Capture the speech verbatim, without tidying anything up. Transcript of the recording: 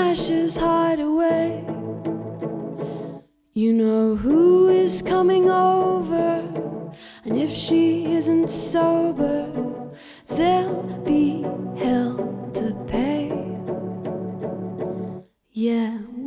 ashes hide away. You know who is coming over, and if she isn't sober, there'll be hell to pay. Yeah.